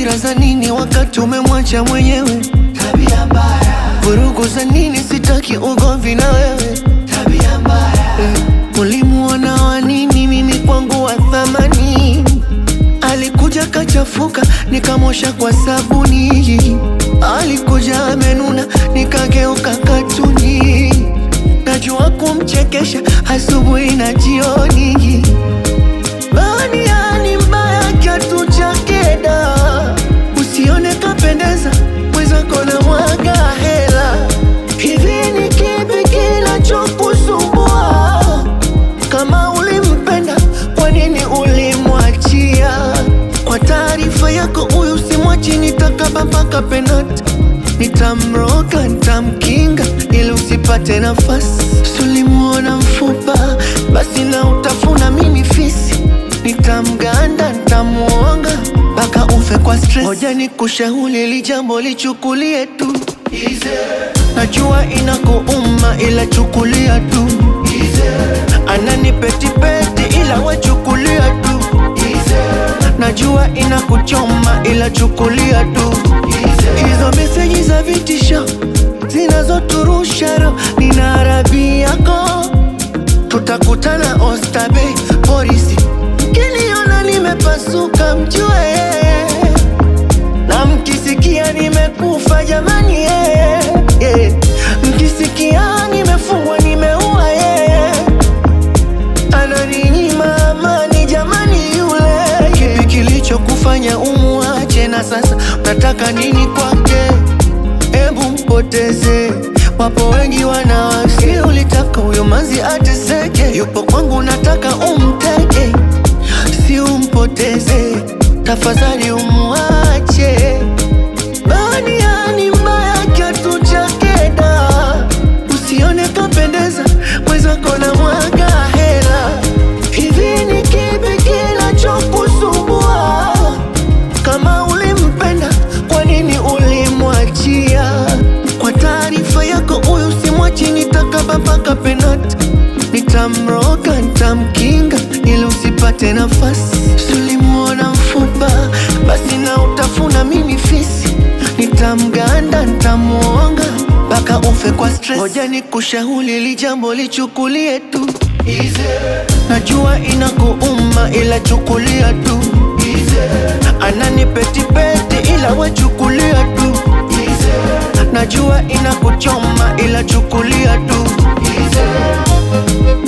Hasira za nini wakati umemwacha mwenyewe? Tabia mbaya. Vurugu za nini? Sitaki ugomvi na wewe. Tabia mbaya. Ulimuona wa nini? Mimi kwangu wa thamani. Alikuja kachafuka, nikamosha kwa sabuni. Alikuja amenuna, nikageuka katuni. Najua kumchekesha asubuhi na jioni. Baniani mbaya kiatu chake da. Usione kapendeza, mwenzako na mwaga hela. Hivi ni kipi kinachokusumbua? Kama ulimpenda, kwa nini ulimwachia? Kwa taarifa yako, huyu simwachi, nitakaba mpaka penati. Nitamroga, nitamkinga ili usipate nafasi. Sulimuona mfupa, basi na utafuna mimi fisi. Nitamganda, nitamuonga mpaka ufe kwa stress. Hoja ni kushauri, hili jambo lichukulie tu Easy. Najua inakuuma ila chukulia tu Easy. Anani petipeti ila wachukulia tu Easy. Najua inakuchoma ila chukulia tu hizo meseji za vitisho zinazoturusha roho. Nina arabi yako, tutakutana Oysterbay polisi. Mkiniona nimepasuka mjue, na mkisikia nimekufa jamani mkisikia nimefungwa nimeua ananinyima amani jamani yule. Kipi kilichokufanya umuache na sasa unataka nini kwake? Ebu mpoteze, wapo wengi wanawake. Ulitaka huyo manzi ateseke, yupo kwangu nataka umteke. Si umpoteze, tafadhali umuache. Baniani mbaya kiatu chake da. Usione kapendeza, mwenzako na mwaga hela. Hivi ni kipi kinachokusumbua? Kama ulimpenda, kwa nini ulimwachia? Kwa taarifa yako, huyu simwachi, nitakaba mpaka penati. Nitamroga, nitamkinga ili usipate nafasi. Sulimuona mfupa, basi na utafuna mimi fisi. Nitamganda, nitamuonga mpaka ufe kwa stress. Hoja ni kushauri, hili jambo lichukulie tu Easy. Najua inakuuma ila chukulia tu Easy. Anani petipeti ila wachukulia tu Easy. Najua inakuchoma ila chukulia tu Easy.